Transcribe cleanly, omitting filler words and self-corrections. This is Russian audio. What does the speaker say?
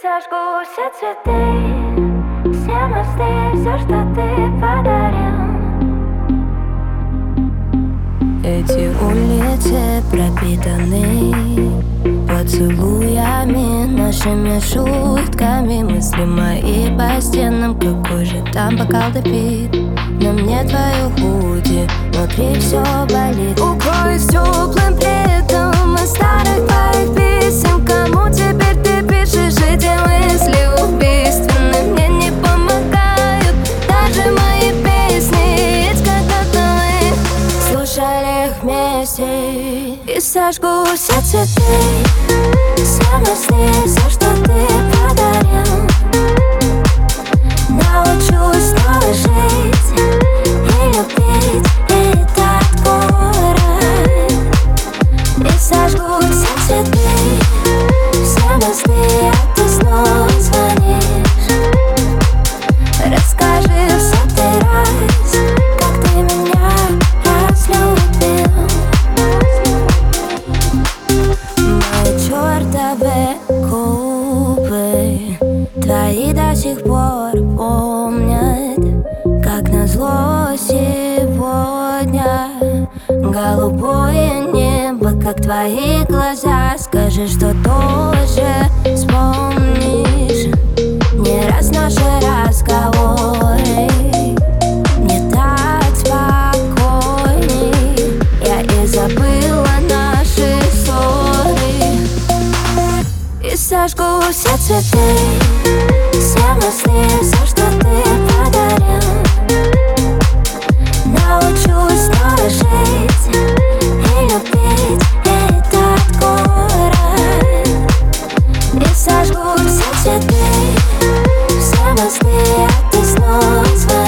сожгу все цветы, все мосты, все, что ты подарил. Эти улицы пропитаны поцелуями, нашими шутками. Мысли мои по стенам, какой же там бокал допит. На мне твое худи, внутри все болит. Укроюсь теплым пледом из старых твоих писем. Кому теперь ты пишешь эти мысли убийственные? Мне не помогают даже мои песни, ведь когда-то мы слушали их вместе. И сожгу все цветы, все мысли, все, что ты подарил. Научусь снова жить и любить этот город. И сожгу все цветы, все мысли, а ты снова звонишь. Расскажи в сотый раз, как ты меня разлюбил. Мои чертовы губы твои до сих пор помнят, как назло сегодня голубое небо, как твои глаза. Скажи, что тоже вспомнишь не раз наши разговоры. Мне так спокойней, я и забыла наши ссоры. И сожгу все цветы, все мысли, все, что ты подарил. Научусь снова жить и любить этот город. И сожгу все цветы, все мысли, а ты снова звонишь.